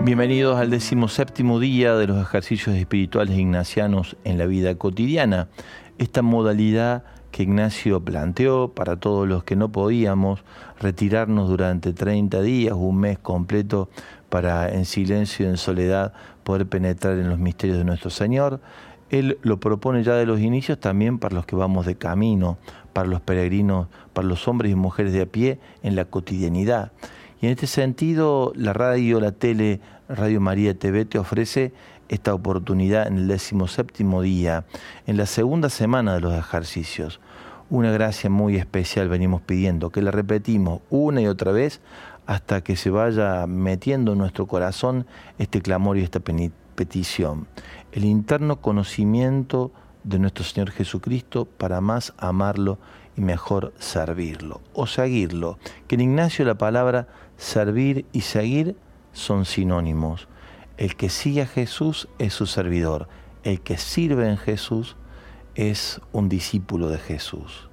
Bienvenidos al 17º día de los ejercicios espirituales ignacianos en la vida cotidiana. Esta modalidad que Ignacio planteó para todos los que no podíamos retirarnos durante 30 días, un mes completo, para en silencio y en soledad poder penetrar en los misterios de nuestro Señor. Él lo propone ya de los inicios también para los que vamos de camino, para los peregrinos, para los hombres y mujeres de a pie en la cotidianidad. Y en este sentido, la radio, la tele, Radio María TV te ofrece esta oportunidad en el 17º día, en la segunda semana de los ejercicios. Una gracia muy especial venimos pidiendo, que la repetimos una y otra vez hasta que se vaya metiendo en nuestro corazón este clamor y esta petición. El interno conocimiento de nuestro Señor Jesucristo para más amarlo y mejor servirlo o seguirlo. Que en Ignacio la palabra servir y seguir son sinónimos. El que sigue a Jesús es su servidor. El que sirve en Jesús es un discípulo de Jesús.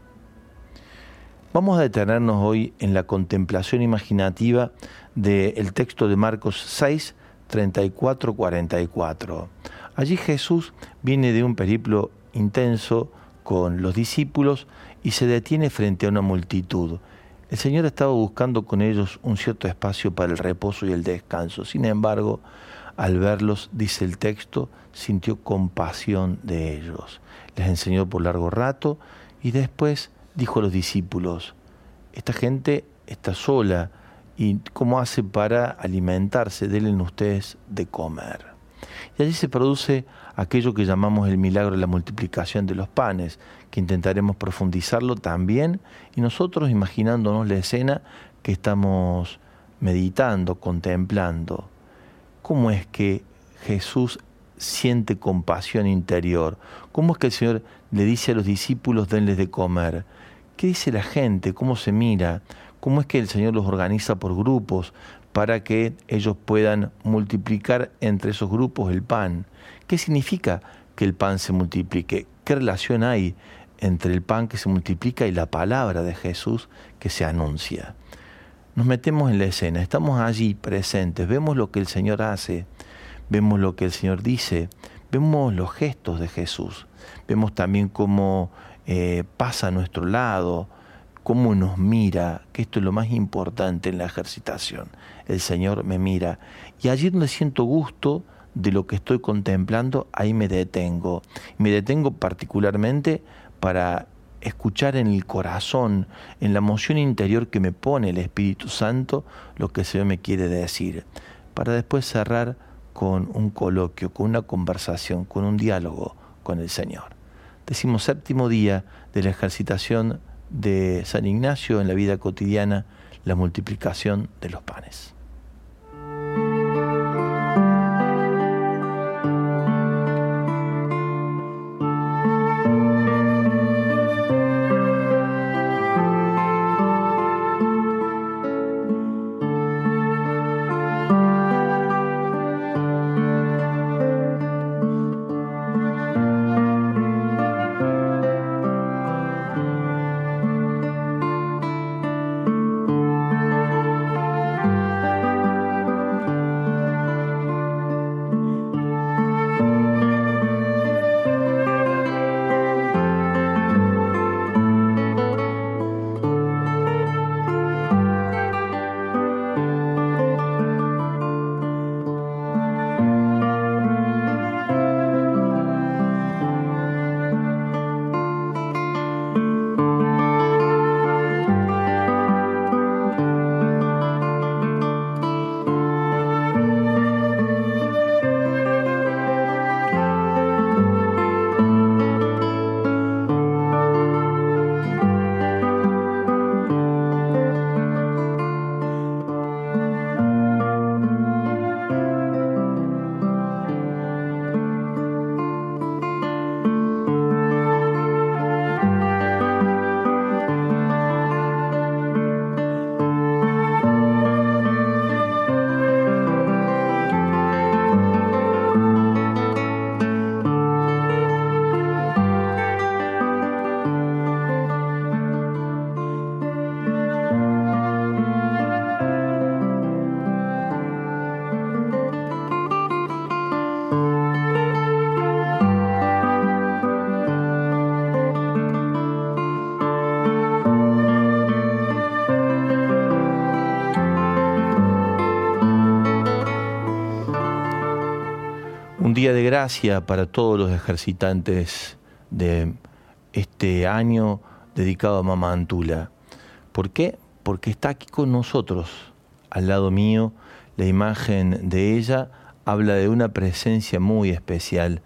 Vamos a detenernos hoy en la contemplación imaginativa del texto de Marcos 6, 34, 44. Allí Jesús viene de un periplo intenso con los discípulos y se detiene frente a una multitud. El Señor estaba buscando con ellos un cierto espacio para el reposo y el descanso. Sin embargo, al verlos, dice el texto, sintió compasión de ellos. Les enseñó por largo rato y después dijo a los discípulos: esta gente está sola y ¿cómo hace para alimentarse? Denle ustedes de comer. Y allí se produce aquello que llamamos el milagro de la multiplicación de los panes, que intentaremos profundizarlo también, y nosotros imaginándonos la escena que estamos meditando, contemplando. ¿Cómo es que Jesús siente compasión interior? ¿Cómo es que el Señor le dice a los discípulos, denles de comer? ¿Qué dice la gente? ¿Cómo se mira? ¿Cómo es que el Señor los organiza por grupos para que ellos puedan multiplicar entre esos grupos el pan? ¿Qué significa que el pan se multiplique? ¿Qué relación hay entre el pan que se multiplica y la palabra de Jesús que se anuncia? Nos metemos en la escena, estamos allí presentes, vemos lo que el Señor hace, vemos lo que el Señor dice, vemos los gestos de Jesús, vemos también cómo pasa a nuestro lado, cómo nos mira, que esto es lo más importante en la ejercitación. El Señor me mira y allí donde siento gusto de lo que estoy contemplando, ahí me detengo. Me detengo particularmente para escuchar en el corazón, en la emoción interior que me pone el Espíritu Santo, lo que el Señor me quiere decir, para después cerrar con un coloquio, con una conversación, con un diálogo con el Señor. 17º día de la ejercitación de San Ignacio en la vida cotidiana, la multiplicación de los panes. día de gracia para todos los ejercitantes de este año dedicado a Mama Antula. ¿Por qué? Porque está aquí con nosotros, al lado mío. La imagen de ella habla de una presencia muy especial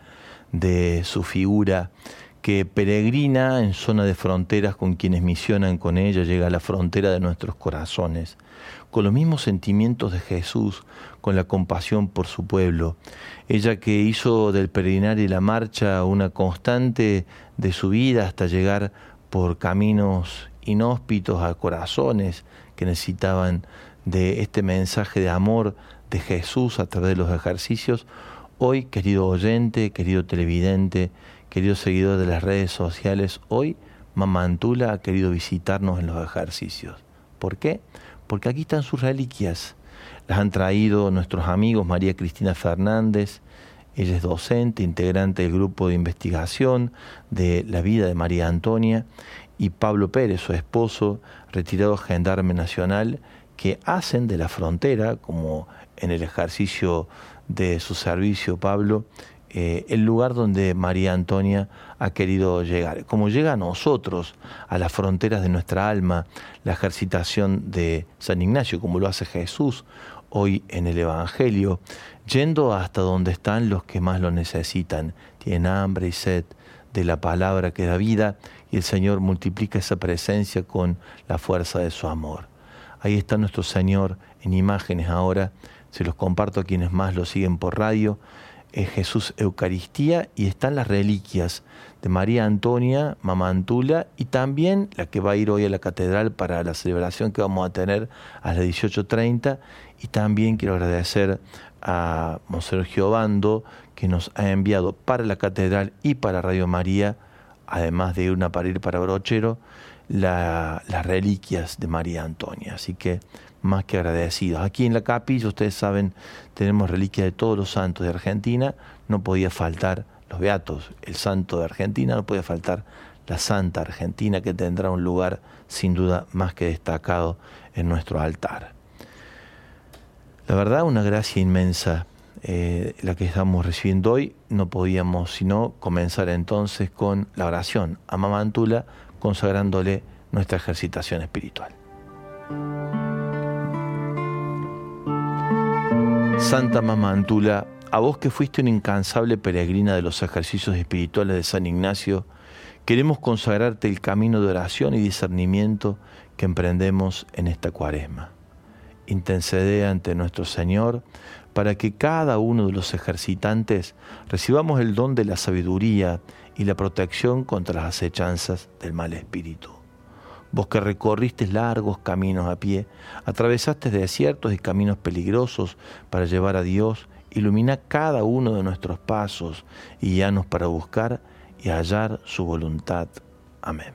de su figura, que peregrina en zona de fronteras con quienes misionan con ella, llega a la frontera de nuestros corazones, con los mismos sentimientos de Jesús, con la compasión por su pueblo. Ella que hizo del peregrinar y la marcha una constante de su vida hasta llegar por caminos inhóspitos a corazones que necesitaban de este mensaje de amor de Jesús a través de los ejercicios. Hoy, querido oyente, querido televidente, querido seguidor de las redes sociales, hoy Mama Antula ha querido visitarnos en los ejercicios. ¿Por qué? Porque aquí están sus reliquias. Las han traído nuestros amigos María Cristina Fernández. Ella es docente, integrante del grupo de investigación de la vida de María Antonia, y Pablo Pérez, su esposo, retirado gendarme nacional, que hacen de la frontera, como en el ejercicio de su servicio Pablo, el lugar donde María Antonia ha querido llegar. Como llega a nosotros, a las fronteras de nuestra alma, la ejercitación de San Ignacio, como lo hace Jesús hoy en el Evangelio, yendo hasta donde están los que más lo necesitan, tienen hambre y sed de la palabra que da vida, y el Señor multiplica esa presencia con la fuerza de su amor. Ahí está nuestro Señor en imágenes ahora, se los comparto a quienes más lo siguen por radio. Es Jesús Eucaristía, y están las reliquias de María Antonia, Mama Antula, y también la que va a ir hoy a la catedral para la celebración que vamos a tener a las 18:30. Y también quiero agradecer a Monseñor Giovando, que nos ha enviado para la catedral y para Radio María, además de una para ir para Brochero, las reliquias de María Antonia. Así que más que agradecidos. Aquí en la capilla, ustedes saben, tenemos reliquias de todos los santos de Argentina. No podía faltar los beatos, el santo de Argentina, no podía faltar la Santa Argentina, que tendrá un lugar sin duda más que destacado en nuestro altar. La verdad, una gracia inmensa la que estamos recibiendo hoy. No podíamos sino comenzar entonces con la oración a Mama Antula, consagrándole nuestra ejercitación espiritual. Santa Mama Antula, a vos que fuiste una incansable peregrina de los ejercicios espirituales de San Ignacio, queremos consagrarte el camino de oración y discernimiento que emprendemos en esta Cuaresma. Intercede ante nuestro Señor para que cada uno de los ejercitantes recibamos el don de la sabiduría y la protección contra las acechanzas del mal espíritu. Vos que recorriste largos caminos a pie, atravesaste desiertos y caminos peligrosos para llevar a Dios, ilumina cada uno de nuestros pasos y guíanos para buscar y hallar su voluntad. Amén.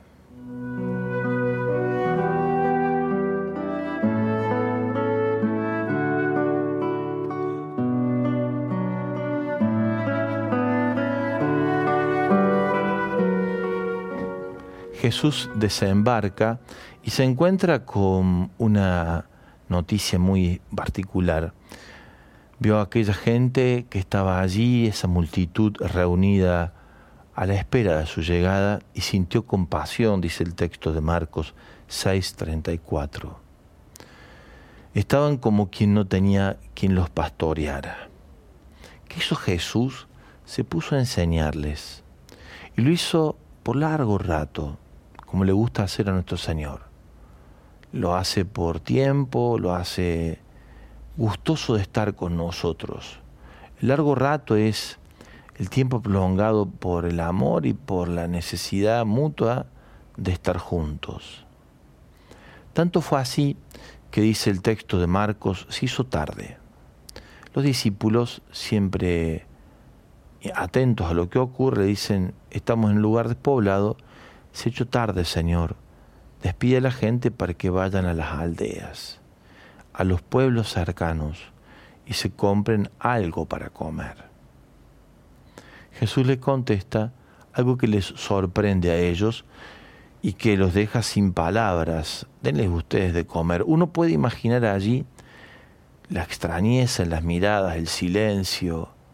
Jesús desembarca y se encuentra con una noticia muy particular. Vio a aquella gente que estaba allí, esa multitud reunida a la espera de su llegada, y sintió compasión, dice el texto de Marcos 6:34. Estaban como quien no tenía quien los pastoreara. ¿Qué hizo Jesús? Se puso a enseñarles, y lo hizo por largo rato, como le gusta hacer a nuestro Señor. Lo hace por tiempo, lo hace gustoso de estar con nosotros. El largo rato es el tiempo prolongado por el amor y por la necesidad mutua de estar juntos. Tanto fue así que, dice el texto de Marcos, se hizo tarde. Los discípulos, siempre atentos a lo que ocurre, dicen: estamos en un lugar despoblado, se ha hecho tarde, Señor. Despide a la gente para que vayan a las aldeas, a los pueblos cercanos, y se compren algo para comer. Jesús le contesta algo que les sorprende a ellos y que los deja sin palabras. Denles ustedes de comer. Uno puede imaginar allí la extrañeza en las miradas, el silencio,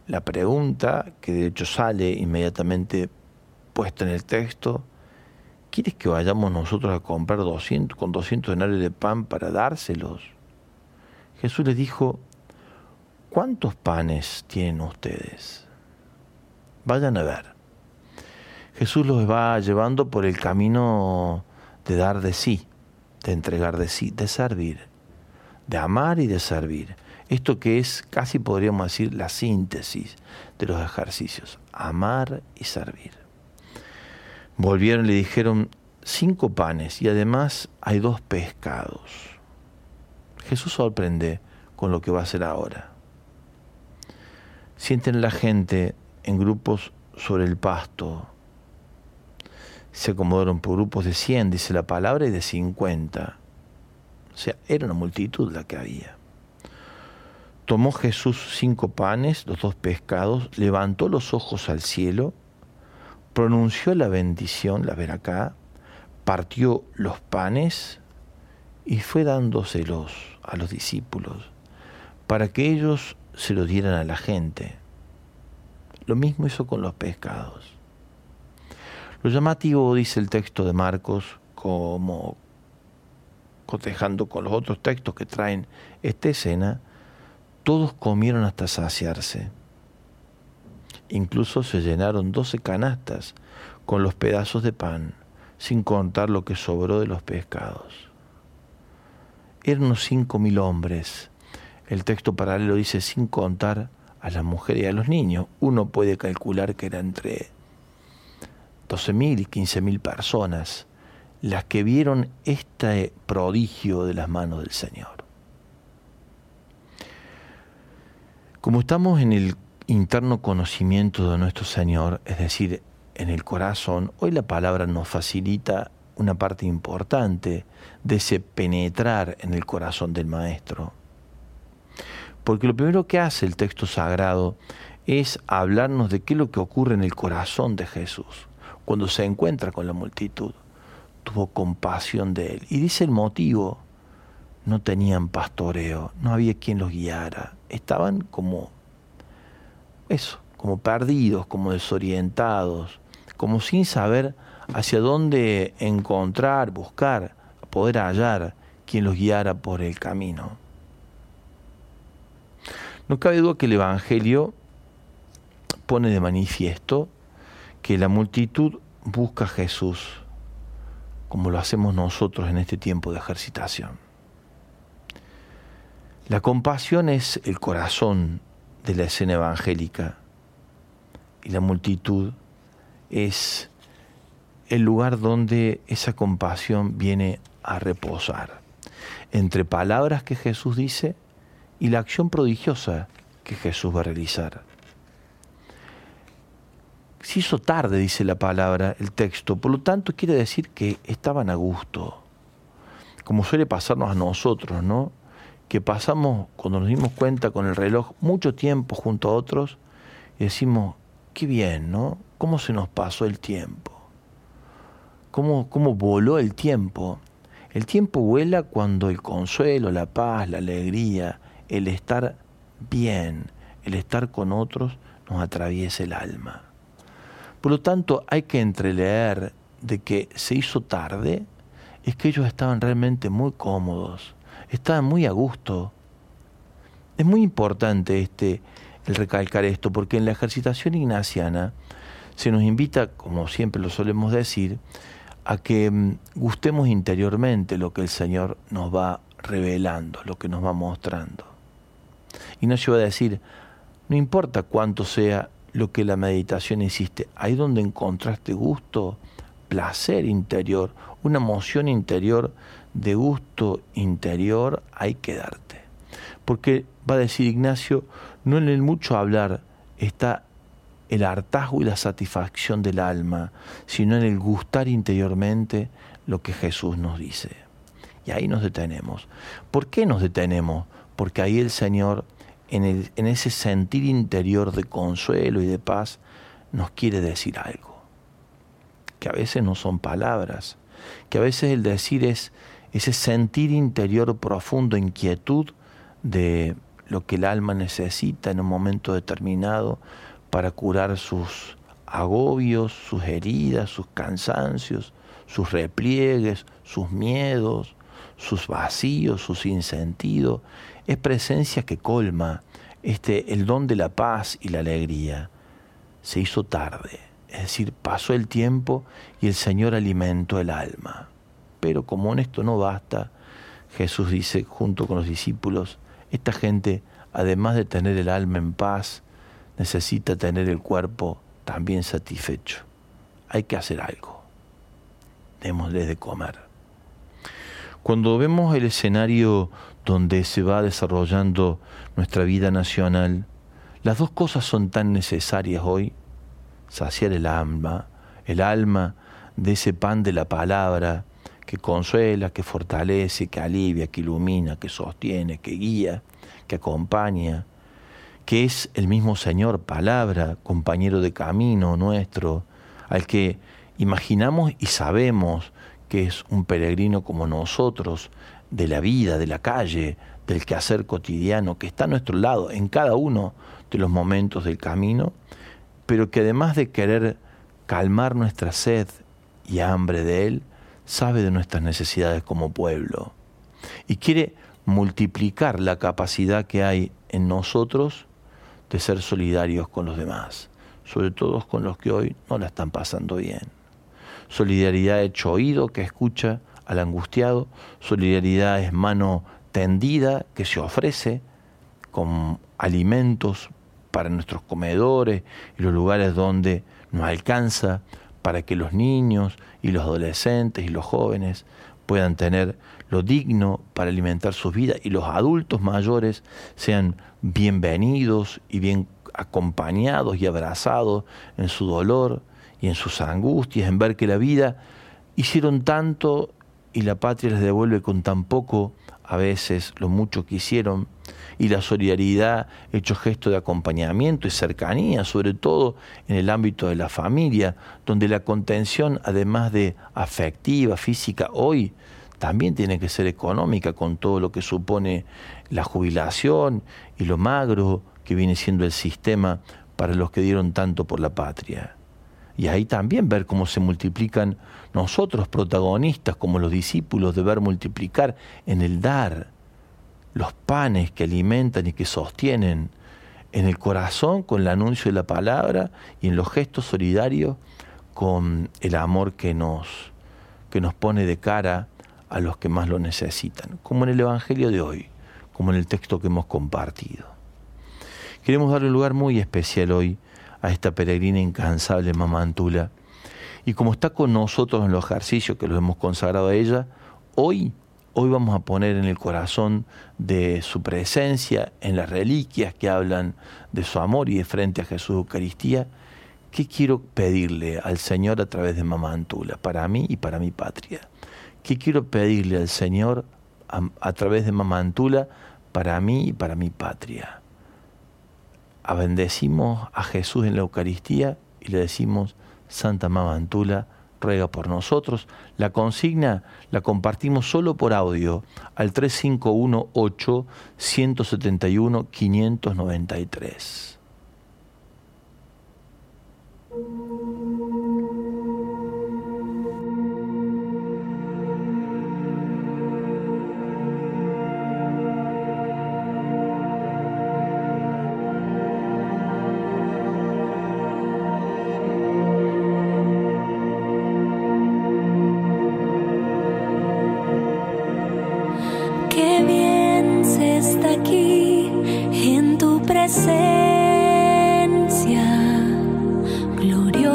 la pregunta, que de hecho sale inmediatamente puesta en el texto: ¿quieres que vayamos nosotros a comprar 200 denarios de pan para dárselos? Jesús les dijo: ¿cuántos panes tienen ustedes? Vayan a ver. Jesús los va llevando por el camino de dar de sí, de entregar de sí, de servir, de amar y de servir. Esto que es, casi podríamos decir, la síntesis de los ejercicios: amar y servir. Volvieron y le dijeron: 5 panes y además hay 2 pescados. Jesús sorprende con lo que va a hacer ahora. Sienten a la gente en grupos sobre el pasto. Se acomodaron por grupos de 100, dice la palabra, y de 50. O sea, era una multitud la que había. Tomó Jesús 5 panes, los 2 pescados, levantó los ojos al cielo, pronunció la bendición, la veracá, partió los panes y fue dándoselos a los discípulos para que ellos se los dieran a la gente. Lo mismo hizo con los pescados. Lo llamativo, dice el texto de Marcos, como cotejando con los otros textos que traen esta escena: todos comieron hasta saciarse. Incluso se llenaron 12 canastas con los pedazos de pan, sin contar lo que sobró de los pescados. Eran unos 5.000 hombres. El texto paralelo dice: sin contar a las mujeres y a los niños. Uno puede calcular que era entre 12.000 y 15.000 personas las que vieron este prodigio de las manos del Señor. Como estamos en el interno conocimiento de nuestro Señor, es decir, en el corazón, hoy la palabra nos facilita una parte importante de ese penetrar en el corazón del Maestro. Porque lo primero que hace el texto sagrado es hablarnos de qué es lo que ocurre en el corazón de Jesús. Cuando se encuentra con la multitud, tuvo compasión de él. Y dice el motivo: no tenían pastoreo, no había quien los guiara. Estaban como perdidos, como desorientados, como sin saber hacia dónde encontrar, buscar, poder hallar quien los guiara por el camino. No cabe duda que el Evangelio pone de manifiesto que la multitud busca a Jesús como lo hacemos nosotros en este tiempo de ejercitación. La compasión es el corazón de la escena evangélica y la multitud es el lugar donde esa compasión viene a reposar, entre palabras que Jesús dice y la acción prodigiosa que Jesús va a realizar. Se hizo tarde, dice la palabra, el texto, por lo tanto quiere decir que estaban a gusto, como suele pasarnos a nosotros, ¿no? Que pasamos, cuando nos dimos cuenta con el reloj, mucho tiempo junto a otros y decimos: qué bien, ¿no? ¿Cómo se nos pasó el tiempo? ¿Cómo voló el tiempo? El tiempo vuela cuando el consuelo, la paz, la alegría, el estar bien, el estar con otros nos atraviesa el alma. Por lo tanto, hay que entreleer de que se hizo tarde, es que ellos estaban realmente muy cómodos, estaban muy a gusto. Es muy importante el recalcar esto, porque en la ejercitación ignaciana se nos invita, como siempre lo solemos decir, a que gustemos interiormente lo que el Señor nos va revelando, lo que nos va mostrando. Ignacio va a decir: no importa cuánto sea lo que la meditación hiciste, ahí donde encontraste gusto, placer interior, una emoción interior de gusto interior, hay que darte. Porque va a decir Ignacio, no en el mucho hablar está el hartazgo y la satisfacción del alma, sino en el gustar interiormente lo que Jesús nos dice. Y ahí nos detenemos. ¿Por qué nos detenemos? Porque ahí el Señor, en ese sentir interior de consuelo y de paz, nos quiere decir algo. Que a veces no son palabras, que a veces el decir es ese sentir interior profundo, inquietud de lo que el alma necesita en un momento determinado para curar sus agobios, sus heridas, sus cansancios, sus repliegues, sus miedos, sus vacíos, sus sinsentidos. Es presencia que colma el don de la paz y la alegría. Se hizo tarde, es decir, pasó el tiempo y el Señor alimentó el alma. Pero como en esto no basta, Jesús dice junto con los discípulos, esta gente, además de tener el alma en paz, necesita tener el cuerpo también satisfecho. Hay que hacer algo. Démosles de comer. Cuando vemos el escenario donde se va desarrollando nuestra vida nacional, las dos cosas son tan necesarias hoy: saciar el alma de ese pan de la palabra que consuela, que fortalece, que alivia, que ilumina, que sostiene, que guía, que acompaña, que es el mismo Señor, palabra, compañero de camino nuestro, al que imaginamos y sabemos que es un peregrino como nosotros, de la vida, de la calle, del quehacer cotidiano, que está a nuestro lado en cada uno de los momentos del camino, pero que además de querer calmar nuestra sed y hambre de Él, sabe de nuestras necesidades como pueblo y quiere multiplicar la capacidad que hay en nosotros de ser solidarios con los demás, sobre todo con los que hoy no la están pasando bien. Solidaridad hecho oído, que escucha al angustiado. Solidaridad es mano tendida, que se ofrece con alimentos para nuestros comedores y los lugares donde nos alcanza, para que los niños y los adolescentes y los jóvenes puedan tener lo digno para alimentar sus vidas, y los adultos mayores sean bienvenidos y bien acompañados y abrazados en su dolor y en sus angustias, en ver que la vida hicieron tanto y la patria les devuelve con tan poco a veces lo mucho que hicieron, y la solidaridad hecho gesto de acompañamiento y cercanía, sobre todo en el ámbito de la familia, donde la contención, además de afectiva, física, hoy también tiene que ser económica, con todo lo que supone la jubilación y lo magro que viene siendo el sistema para los que dieron tanto por la patria. Y ahí también ver cómo se multiplican nosotros, protagonistas, como los discípulos, de ver multiplicar en el dar los panes que alimentan y que sostienen, en el corazón con el anuncio de la palabra y en los gestos solidarios con el amor que nos pone de cara a los que más lo necesitan, como en el Evangelio de hoy, como en el texto que hemos compartido. Queremos darle un lugar muy especial hoy a esta peregrina incansable Mamá Antula, y como está con nosotros en los ejercicios que los hemos consagrado a ella, hoy vamos a poner en el corazón de su presencia, en las reliquias que hablan de su amor y de frente a Jesús Eucaristía, ¿qué quiero pedirle al Señor a través de Mamá Antula, para mí y para mi patria? ¿Qué quiero pedirle al Señor a través de Mamá Antula, para mí y para mi patria? Bendecimos a Jesús en la Eucaristía y le decimos: Santa Mamá Antula, ruega por nosotros. La consigna la compartimos solo por audio al 3518-171-593. Gloriosa.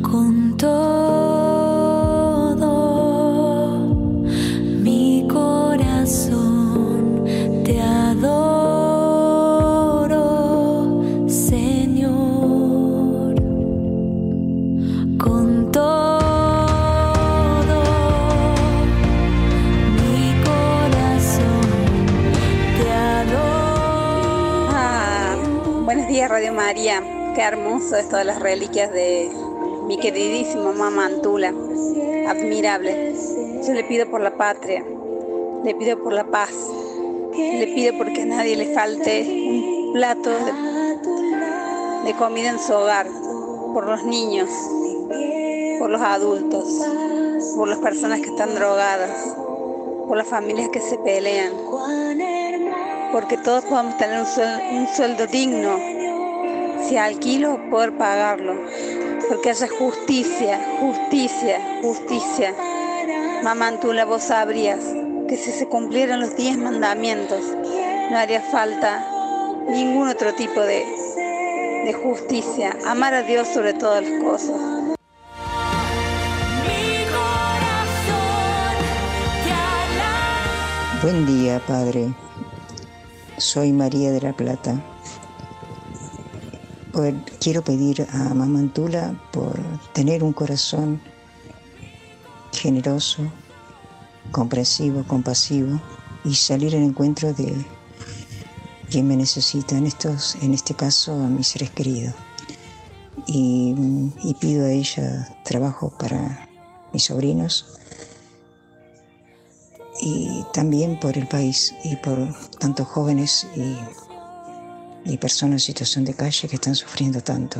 con todo mi corazón te adoro, Señor, con todo mi corazón te adoro. Buenos días, Radio María. Qué hermoso esto de las reliquias de mi queridísimo mamá Antula. Admirable. Yo le pido por la patria, le pido por la paz, le pido porque a nadie le falte un plato de comida en su hogar, por los niños, por los adultos, por las personas que están drogadas, por las familias que se pelean, porque todos podamos tener un sueldo digno. Si alquilo, poder pagarlo, porque haya justicia. Mamá Antula, vos sabrías que si se cumplieran los 10 mandamientos, no haría falta ningún otro tipo de justicia. Amar a Dios sobre todas las cosas. Buen día, Padre. Soy María de la Plata. Quiero pedir a mamá Antula por tener un corazón generoso, comprensivo, compasivo y salir al encuentro de quien me necesita, en este caso a mis seres queridos. Y pido a ella trabajo para mis sobrinos y también por el país y por tantos jóvenes y personas en situación de calle que están sufriendo tanto.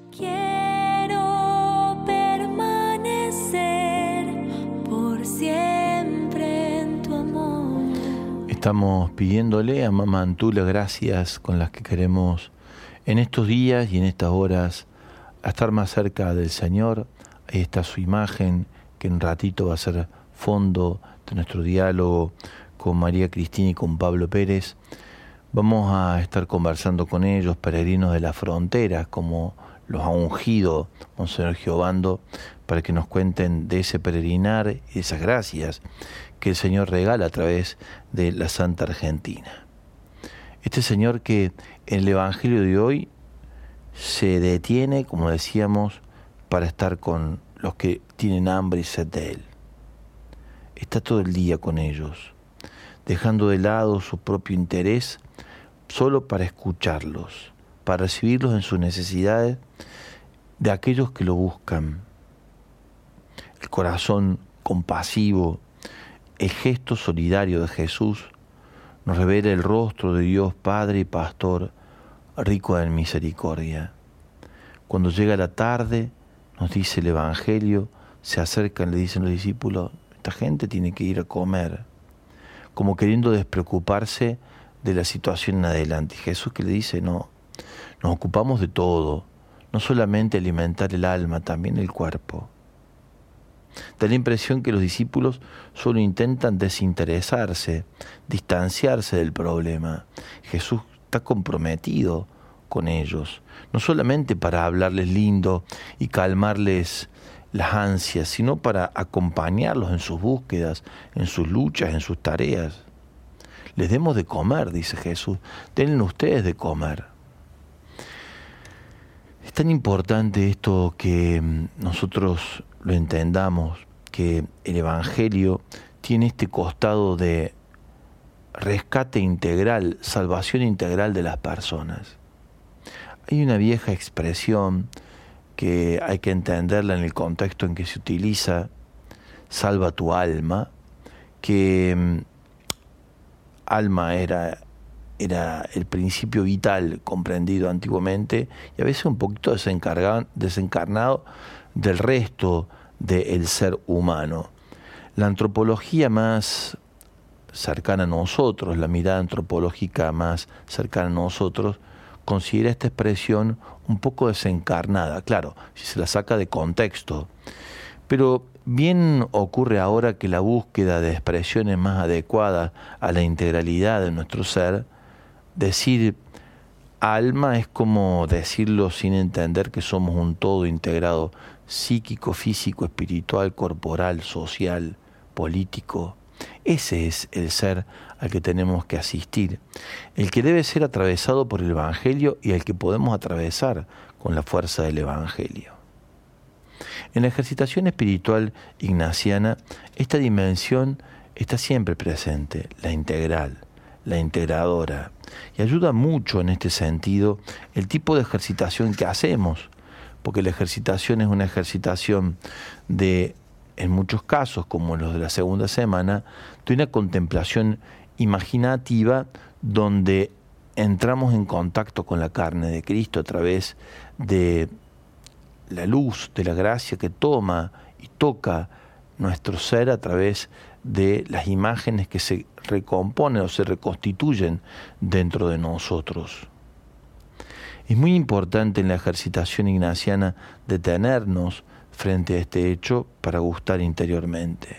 Quiero permanecer por siempre en tu amor. Estamos pidiéndole a mamá Antula gracias con las que queremos en estos días y en estas horas a estar más cerca del Señor. Ahí está su imagen, que en un ratito va a ser fondo de nuestro diálogo con María Cristina y con Pablo Pérez. Vamos a estar conversando con ellos, peregrinos de las fronteras, como los ha ungido Monseñor Giovando, para que nos cuenten de ese peregrinar y de esas gracias que el Señor regala a través de la Santa Argentina. Este Señor que en el Evangelio de hoy se detiene, como decíamos, para estar con los que tienen hambre y sed de Él. Está todo el día con ellos, dejando de lado su propio interés, solo para escucharlos, para recibirlos en sus necesidades de aquellos que lo buscan. El corazón compasivo, el gesto solidario de Jesús nos revela el rostro de Dios Padre y Pastor, rico en misericordia. Cuando llega la tarde, nos dice el Evangelio, se acercan, le dicen los discípulos, esta gente tiene que ir a comer, como queriendo despreocuparse de la situación en adelante. Jesús que le dice, no, nos ocupamos de todo, no solamente alimentar el alma, también el cuerpo. Da la impresión que los discípulos solo intentan desinteresarse, distanciarse del problema. Jesús está comprometido con ellos, no solamente para hablarles lindo y calmarles las ansias, sino para acompañarlos en sus búsquedas, en sus luchas, en sus tareas. Les demos de comer, dice Jesús, denle ustedes de comer. Es tan importante esto que nosotros lo entendamos, que el Evangelio tiene este costado de rescate integral, salvación integral de las personas. Hay una vieja expresión que hay que entenderla en el contexto en que se utiliza, salva tu alma, que alma era el principio vital comprendido antiguamente y a veces un poquito desencarnado del resto del ser humano. La antropología más cercana a nosotros, la mirada antropológica más cercana a nosotros, considera esta expresión un poco desencarnada, claro, si se la saca de contexto. Pero bien ocurre ahora que la búsqueda de expresiones más adecuadas a la integralidad de nuestro ser, decir alma es como decirlo sin entender que somos un todo integrado, psíquico, físico, espiritual, corporal, social, político. Ese es el ser al que tenemos que asistir, el que debe ser atravesado por el Evangelio y el que podemos atravesar con la fuerza del Evangelio. En la ejercitación espiritual ignaciana, esta dimensión está siempre presente, la integral, la integradora, y ayuda mucho en este sentido el tipo de ejercitación que hacemos, porque la ejercitación es una ejercitación de, en muchos casos, como los de la segunda semana, de una contemplación imaginativa donde entramos en contacto con la carne de Cristo a través de la luz, de la gracia que toma y toca nuestro ser a través de las imágenes que se recomponen o se reconstituyen dentro de nosotros. Es muy importante en la ejercitación ignaciana detenernos frente a este hecho para gustar interiormente.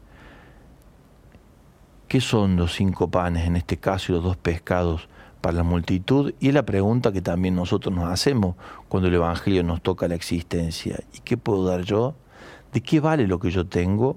¿Qué son los 5 panes en este caso y los 2 pescados para la multitud? Y es la pregunta que también nosotros nos hacemos cuando el Evangelio nos toca la existencia. ¿Y qué puedo dar yo? ¿De qué vale lo que yo tengo?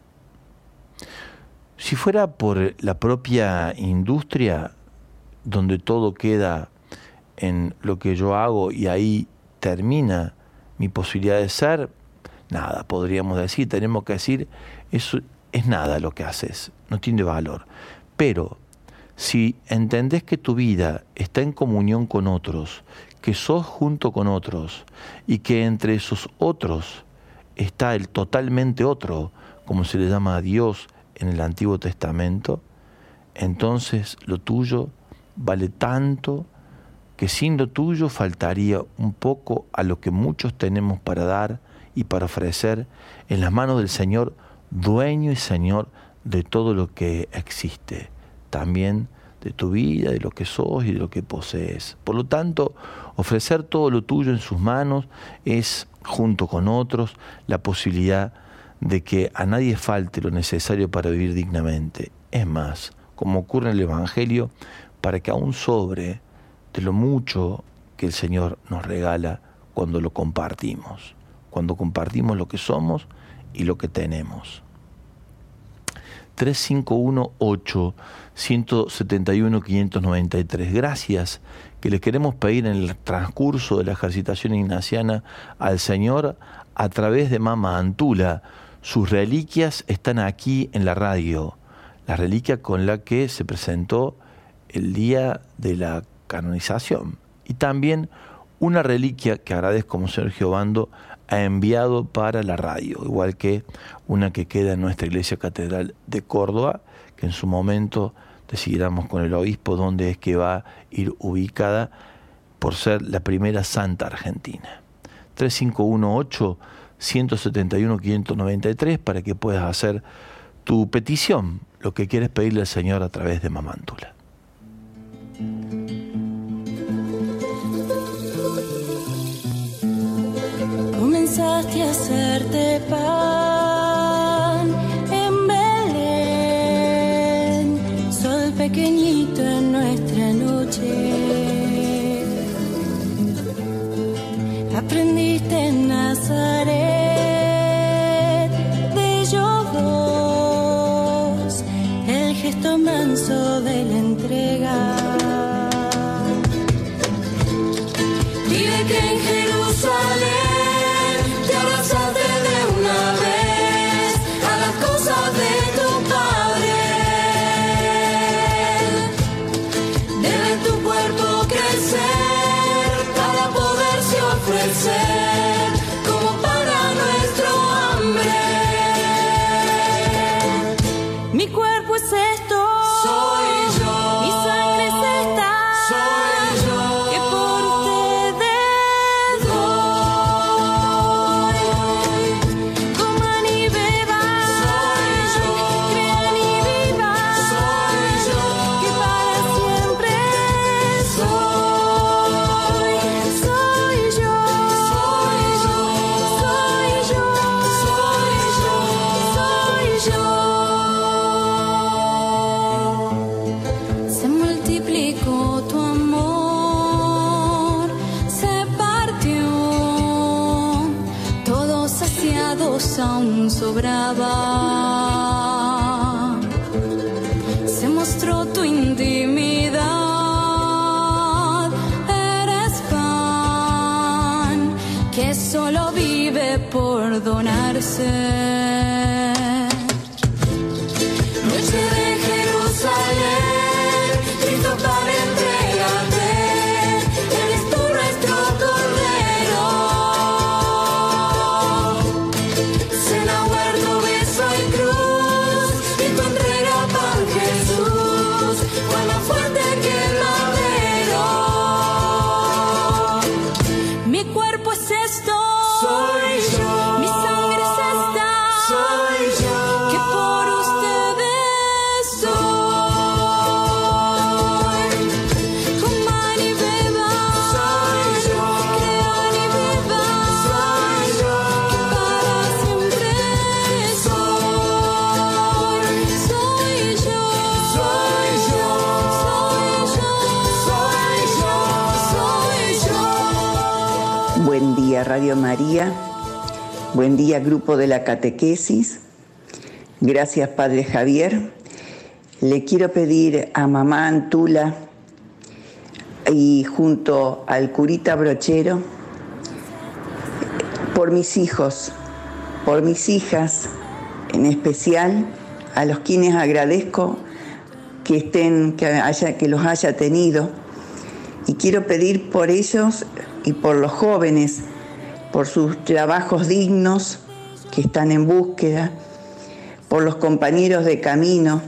Si fuera por la propia industria, donde todo queda en lo que yo hago y ahí termina mi posibilidad de ser, nada, podríamos decir, tenemos que decir, eso es nada lo que haces, no tiene valor. Pero si entendés que tu vida está en comunión con otros, que sos junto con otros y que entre esos otros está el totalmente otro, como se le llama a Dios en el Antiguo Testamento, entonces lo tuyo vale tanto que sin lo tuyo faltaría un poco a lo que muchos tenemos para dar y para ofrecer en las manos del Señor, dueño y Señor de todo lo que existe, también de tu vida, de lo que sos y de lo que posees. Por lo tanto, ofrecer todo lo tuyo en sus manos es, junto con otros, la posibilidad de que a nadie falte lo necesario para vivir dignamente. Es más, como ocurre en el Evangelio, para que aún sobre de lo mucho que el Señor nos regala cuando lo compartimos lo que somos y lo que tenemos. 3518-171-593. Gracias que le queremos pedir en el transcurso de la ejercitación ignaciana al Señor a través de Mama Antula. Sus reliquias están aquí en la radio, la reliquia con la que se presentó el día de la canonización, y también una reliquia que agradezco Monseñor Giovando ha enviado para la radio, igual que una que queda en nuestra iglesia catedral de Córdoba, que en su momento decidiremos con el obispo dónde es que va a ir ubicada por ser la primera santa argentina. 3518-171-593 para que puedas hacer tu petición, lo que quieres pedirle al Señor a través de Mama Antula. Comenzaste a hacerte pan en Belén, sol pequeñito en nuestra noche. Aprendiste en Nazaret de ellos dos, el gesto manso de la entrega. Dile que en Jerusalén como para nuestro hambre. Mi cuerpo es esto, soy yo. Mi sangre es esta, soy yo. Que por ustedes doy. Coman y beban, soy yo. Crean y vivan, soy yo. Que para siempre soy yo. demasiados aún sobraba. Se mostró tu intimidad, eres pan que solo vive por donarse. Noche de Jerusalén, Cristo Padre, entrégate, eres tú nuestro Cordero. Cena, huerto, beso y cruz, y tu entrega, Pan Jesús, fue más fuerte que el madero. Mi cuerpo es esto, soy yo. Mi sangre es esta, soy yo. Que por ustedes soy. Coman y beban, soy yo. Crean y vivan, soy yo. Que para siempre soy. Soy yo. Soy yo. Soy yo. Soy yo. Soy yo. Buen día, Radio María. Buen día, Grupo de la Catequesis. Gracias, Padre Javier. Le quiero pedir a mamá Antula y junto al curita Brochero, por mis hijos, por mis hijas, en especial, a los quienes agradezco que los haya tenido. Y quiero pedir por ellos y por los jóvenes, por sus trabajos dignos que están en búsqueda, por los compañeros de camino.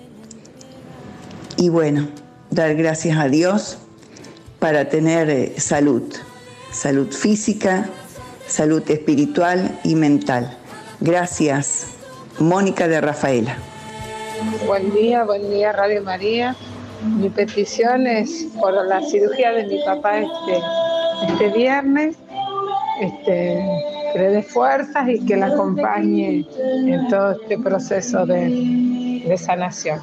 Y bueno, dar gracias a Dios para tener salud física, salud espiritual y mental. Gracias, Mónica de Rafaela. Buen día Radio María. Mi petición es por la cirugía de mi papá este viernes, que le dé fuerzas y que la acompañe en todo este proceso de sanación.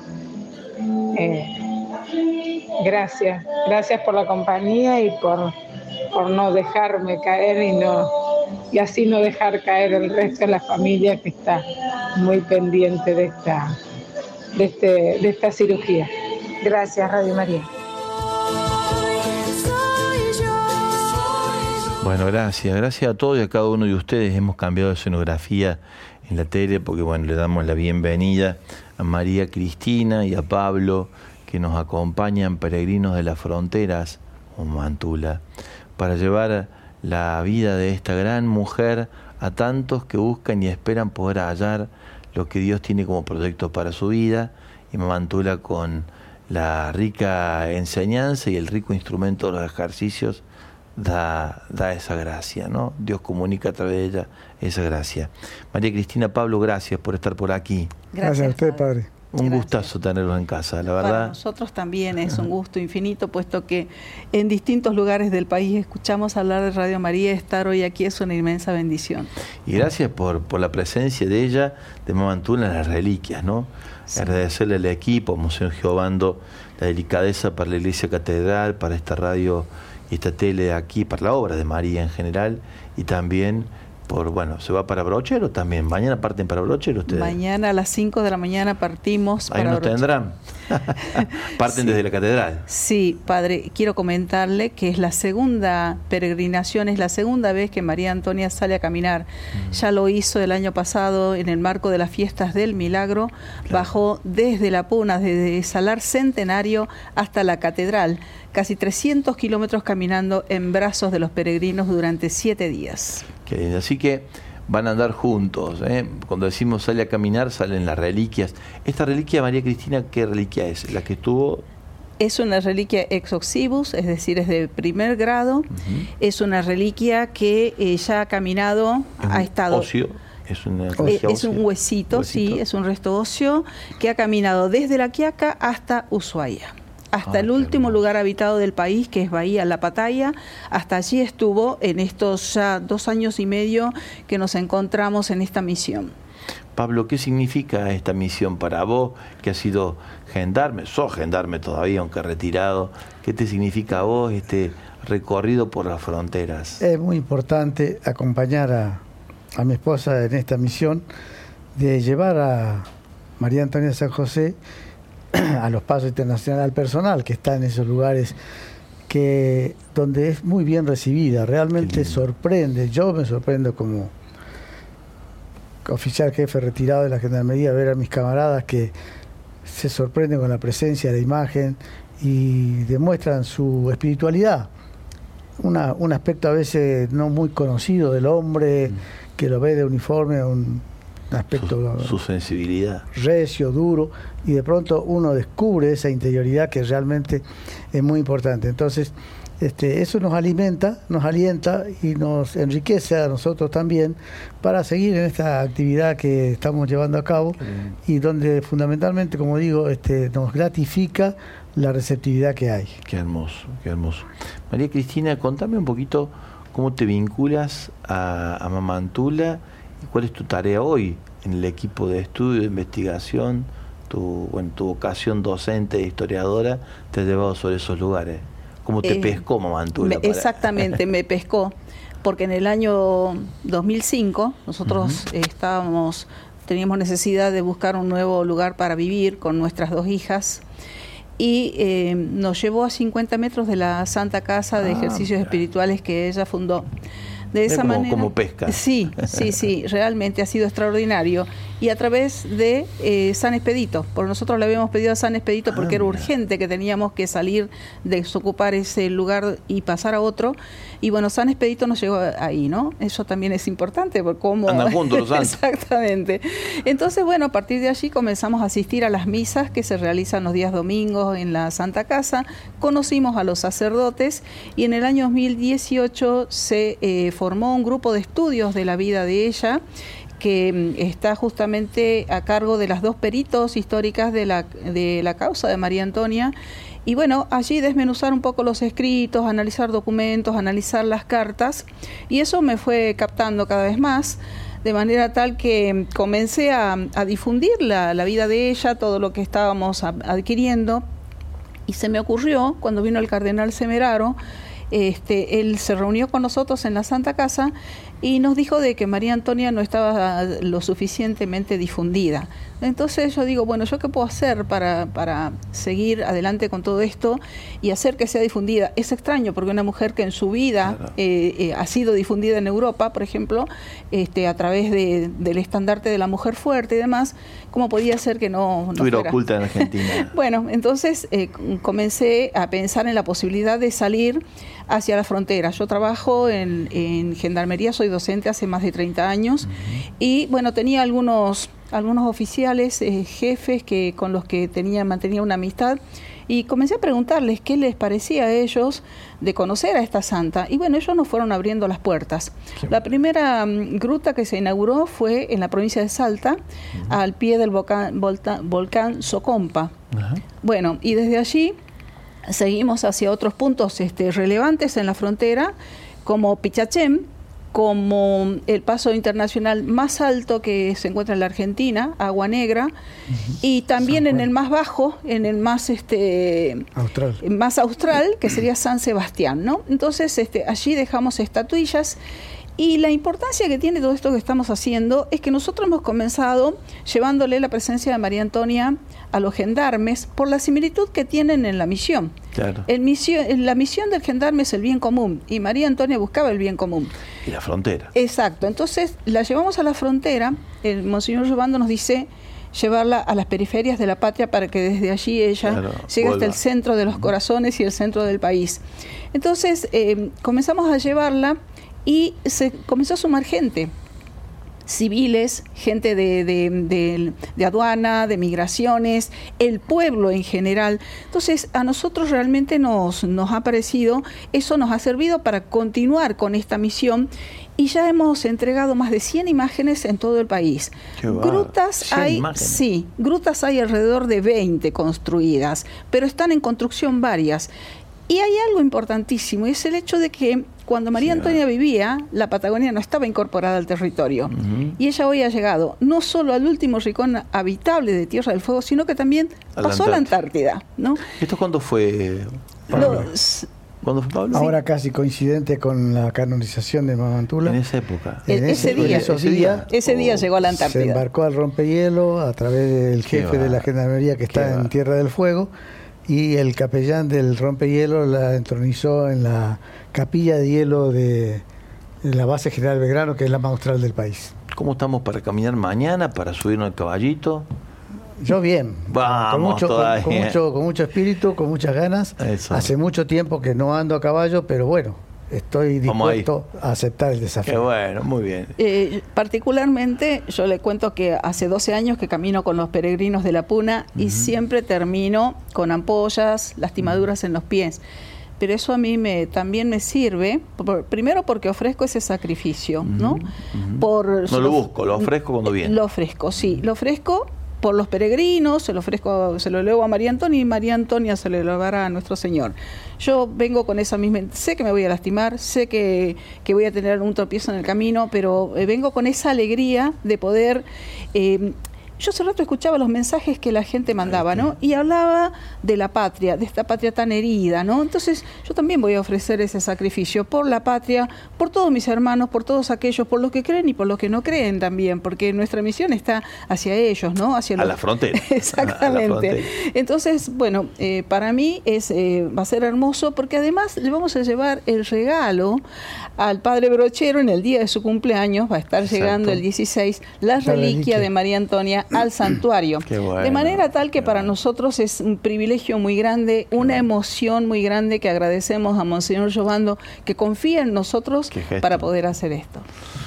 Gracias por la compañía y por no dejarme caer y así no dejar caer el resto de la familia que está muy pendiente de esta cirugía. Gracias, Radio María. Bueno, gracias a todos y a cada uno de ustedes. Hemos cambiado de escenografía en la tele porque, bueno, le damos la bienvenida a María Cristina y a Pablo, que nos acompañan, peregrinos de las fronteras, como Antula, para llevar la vida de esta gran mujer a tantos que buscan y esperan poder hallar lo que Dios tiene como proyecto para su vida. Y Mamá Antula, con la rica enseñanza y el rico instrumento de los ejercicios, da esa gracia, ¿no? Dios comunica a través de ella esa gracia. María Cristina, Pablo, gracias por estar por aquí. Gracias a usted, Padre. Un gustazo tenerlos en casa, la verdad. Para nosotros también es un gusto infinito, puesto que en distintos lugares del país escuchamos hablar de Radio María. Estar hoy aquí es una inmensa bendición. Y gracias por la presencia de ella, de Mamá Antula, en las reliquias, ¿no? Sí. Agradecerle al equipo, a Monseñor Giovando, la delicadeza para la Iglesia Catedral, para esta radio y esta tele aquí, para la obra de María en general, y también se va para Brochero también. Mañana parten para Brochero ustedes. Mañana a las 5 de la mañana partimos para Brochero. Ahí nos tendrán. Parten sí. Desde la catedral. Sí, Padre, quiero comentarle que es la segunda peregrinación, es la segunda vez que María Antonia sale a caminar. Ya lo hizo el año pasado en el marco de las fiestas del Milagro. Claro. Bajó desde La Puna, desde Salar Centenario hasta la catedral. Casi 300 kilómetros caminando en brazos de los peregrinos durante 7 días. Así que van a andar juntos, ¿eh? Cuando decimos sale a caminar, salen las reliquias. Esta reliquia, María Cristina, ¿qué reliquia es? ¿La que estuvo? Es una reliquia ex oxibus, es decir, es de primer grado. Es una reliquia que ya ha caminado, ha estado... Óseo. Es un huesito, sí, es un resto óseo que ha caminado desde La Quiaca hasta Ushuaia. Hasta el último lugar habitado del país, que es Bahía La Pataya. Hasta allí estuvo en estos ya 2 años y medio que nos encontramos en esta misión. Pablo, ¿qué significa esta misión para vos, que has sido gendarme? Sos gendarme todavía, aunque retirado. ¿Qué te significa a vos este recorrido por las fronteras? Es muy importante acompañar a mi esposa en esta misión de llevar a María Antonia San José a los pasos internacionales, al personal que está en esos lugares, donde es muy bien recibida, realmente sorprende. Yo me sorprendo como oficial jefe retirado de la Gendarmería, ver a mis camaradas que se sorprenden con la presencia de la imagen y demuestran su espiritualidad. Un aspecto a veces no muy conocido del hombre, que lo ve de uniforme, un aspecto su sensibilidad recio, duro, y de pronto uno descubre esa interioridad que realmente es muy importante. Entonces eso nos alimenta, nos alienta y nos enriquece a nosotros también para seguir en esta actividad que estamos llevando a cabo y donde fundamentalmente, como digo, nos gratifica la receptividad que hay. Qué hermoso, qué hermoso. María Cristina, contame un poquito cómo te vinculas a Mamá Antula y cuál es tu tarea hoy en el equipo de estudio, de investigación. Tu vocación docente e historiadora te ha llevado sobre esos lugares. ¿Cómo te pescó Mamá Antula? Exactamente, me pescó, porque en el año 2005 nosotros teníamos necesidad de buscar un nuevo lugar para vivir con nuestras 2 hijas, y nos llevó a 50 metros de la Santa Casa de Ejercicios Espirituales que ella fundó. De esa manera, como pesca. Sí, realmente ha sido extraordinario. Y a través de San Expedito, porque nosotros le habíamos pedido a San Expedito porque era urgente que teníamos que salir, desocupar ese lugar y pasar a otro. Y bueno, San Expedito nos llegó ahí, ¿no? Eso también es importante, porque cómo... Andan juntos los santos. Exactamente. Entonces, bueno, a partir de allí comenzamos a asistir a las misas que se realizan los días domingos en la Santa Casa. Conocimos a los sacerdotes y en el año 2018 se formó un grupo de estudios de la vida de ella, que está justamente a cargo de las 2 peritos históricas de la causa de María Antonia. Y bueno, allí desmenuzar un poco los escritos, analizar documentos, analizar las cartas, y eso me fue captando cada vez más, de manera tal que comencé a difundir la vida de ella, todo lo que estábamos adquiriendo, y se me ocurrió, cuando vino el cardenal Semeraro, él se reunió con nosotros en la Santa Casa y nos dijo de que María Antonia no estaba lo suficientemente difundida. Entonces yo digo, bueno, ¿yo qué puedo hacer para seguir adelante con todo esto y hacer que sea difundida? Es extraño porque una mujer que en su vida ha sido difundida en Europa, por ejemplo, a través del estandarte de la mujer fuerte y demás, ¿cómo podía ser que no estuviera fuera oculta en Argentina? Bueno, entonces comencé a pensar en la posibilidad de salir hacia la frontera. Yo trabajo en Gendarmería, soy docente hace más de 30 años y bueno, tenía algunos oficiales, jefes con los que mantenía una amistad, y comencé a preguntarles qué les parecía a ellos de conocer a esta santa. Y bueno, ellos nos fueron abriendo las puertas. La primera gruta que se inauguró fue en la provincia de Salta, al pie del volcán Socompa. Bueno, y desde allí seguimos hacia otros puntos relevantes en la frontera, como Pichachén, como el paso internacional más alto que se encuentra en la Argentina, Agua Negra, y también en el más bajo, en el más más austral, que sería San Sebastián, ¿no? Entonces allí dejamos estatuillas. Y la importancia que tiene todo esto que estamos haciendo es que nosotros hemos comenzado llevándole la presencia de María Antonia a los gendarmes por la similitud que tienen en la misión. Claro. La misión del gendarme es el bien común y María Antonia buscaba el bien común. Y la frontera. Exacto. Entonces la llevamos a la frontera. El Monseñor Giovando nos dice llevarla a las periferias de la patria para que desde allí ella llegue hasta el centro de los corazones y el centro del país. Entonces comenzamos a llevarla y se comenzó a sumar gente, civiles, gente de aduana, de migraciones, el pueblo en general. Entonces, a nosotros realmente nos ha parecido, eso nos ha servido para continuar con esta misión, y ya hemos entregado más de 100 imágenes en todo el país. Grutas hay, sí, grutas hay alrededor de 20 construidas, pero están en construcción varias. Y hay algo importantísimo, y es el hecho de que cuando María Antonia vivía, la Patagonia no estaba incorporada al territorio. Y ella hoy ha llegado no solo al último rincón habitable de Tierra del Fuego, sino que también pasó a la Antártida, ¿no? ¿Esto cuándo fue? ¿Cuándo fue Pablo? Ahora casi coincidente con la canonización de Mamá Antula. En esa época. Ese día llegó a la Antártida. Se embarcó al rompehielo a través del jefe de la Gendarmería que está en Tierra del Fuego, y el capellán del rompehielo la entronizó en la capilla de hielo de la base General Belgrano, que es la más austral del país. ¿Cómo estamos para caminar mañana, para subirnos al caballito? Yo bien, Vamos, con mucho espíritu, con muchas ganas. Eso. Hace mucho tiempo que no ando a caballo, pero bueno, estoy dispuesto a aceptar el desafío. Qué bueno, muy bien. Particularmente, yo le cuento que hace 12 años que camino con los peregrinos de la Puna y siempre termino con ampollas, lastimaduras en los pies. Pero eso a mí también me sirve, primero porque ofrezco ese sacrificio, ¿no? No lo busco, lo ofrezco cuando viene. Lo ofrezco, sí, lo ofrezco por los peregrinos, se lo leo a María Antonia y María Antonia se lo elevará a nuestro Señor. Yo vengo con esa misma, sé que me voy a lastimar, sé que voy a tener un tropiezo en el camino, pero vengo con esa alegría de poder... Yo hace rato escuchaba los mensajes que la gente mandaba, ¿no? Y hablaba de la patria, de esta patria tan herida, ¿no? Entonces yo también voy a ofrecer ese sacrificio por la patria, por todos mis hermanos, por todos aquellos, por los que creen y por los que no creen también, porque nuestra misión está hacia ellos, ¿no? Hacia la frontera. Exactamente. A la frontera. Entonces, bueno, para mí va a ser hermoso, porque además le vamos a llevar el regalo al Padre Brochero en el día de su cumpleaños, va a estar llegando el 16, la reliquia de María Antonia al santuario. Bueno, de manera tal que para nosotros es un privilegio muy grande, una emoción muy grande, que agradecemos a Monseñor Giovando que confía en nosotros para poder hacer esto.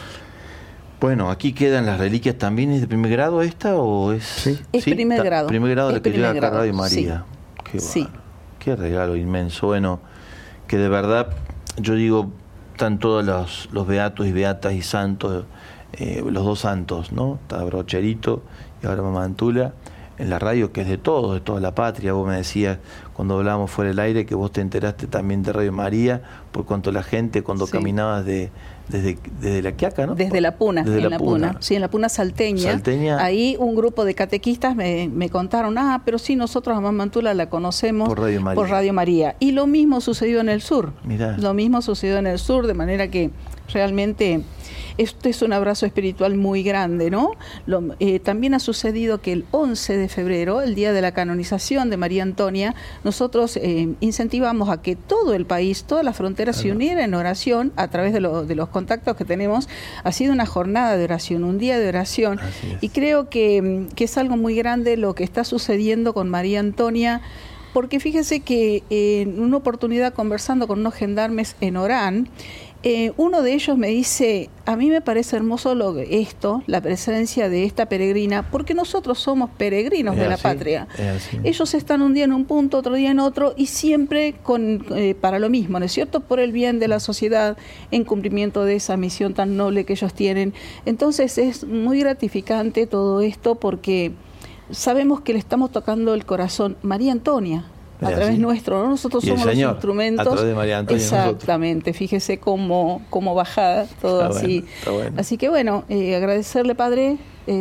Bueno, aquí quedan las reliquias también. ¿Es de primer grado esta o es...? Sí. Es primer grado. Primer grado, la que lleva acá Radio María. Sí. Qué regalo inmenso. Bueno, que de verdad, yo digo, están todos los beatos y beatas y santos, los dos santos, ¿no? Está Brocherito y ahora Mamá Antula, en la radio, que es de todos, de toda la patria. Vos me decías, cuando hablábamos fuera del aire, que vos te enteraste también de Radio María, por cuanto la gente, cuando caminabas desde la Quiaca, ¿no? Desde la Puna, desde en la Puna. Sí, en la Puna salteña. Ahí un grupo de catequistas me contaron, pero sí, nosotros a Mamá Antula la conocemos por Radio María. Y lo mismo sucedió en el sur. Mirá. Lo mismo sucedió en el sur, de manera que realmente este es un abrazo espiritual muy grande, ¿no? También ha sucedido que el 11 de febrero, el día de la canonización de María Antonia, nosotros incentivamos a que todo el país, toda la frontera se uniera en oración a través de los contactos que tenemos. Ha sido una jornada de oración, un día de oración, y creo que es algo muy grande lo que está sucediendo con María Antonia, porque fíjese que en una oportunidad conversando con unos gendarmes en Orán, uno de ellos me dice, a mí me parece hermoso la presencia de esta peregrina, porque nosotros somos peregrinos de la patria. Ellos están un día en un punto, otro día en otro, y siempre para lo mismo, ¿no es cierto? Por el bien de la sociedad, en cumplimiento de esa misión tan noble que ellos tienen. Entonces es muy gratificante todo esto, porque sabemos que le estamos tocando el corazón María Antonia, a través nuestro, ¿no? Nosotros somos los instrumentos. A través de María Antonia. Exactamente, fíjese cómo bajada todo así. Bueno. Así que bueno, agradecerle, Padre.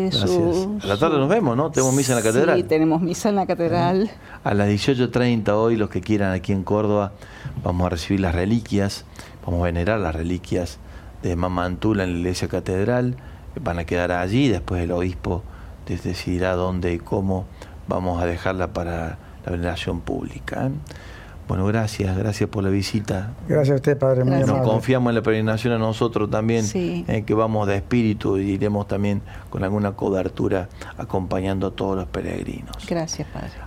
A la tarde nos vemos, ¿no? Tenemos misa en la catedral. Sí, tenemos misa en la catedral. A las 18:30 hoy, los que quieran aquí en Córdoba, vamos a recibir las reliquias, vamos a venerar las reliquias de Mamá Antula en la iglesia catedral. Van a quedar allí, después el obispo decidirá dónde y cómo vamos a dejarla para la veneración pública. Bueno, gracias por la visita. Gracias a usted, Padre, muy amable. Nos confiamos en la peregrinación a nosotros también, que vamos de espíritu y iremos también con alguna cobertura acompañando a todos los peregrinos. Gracias, Padre.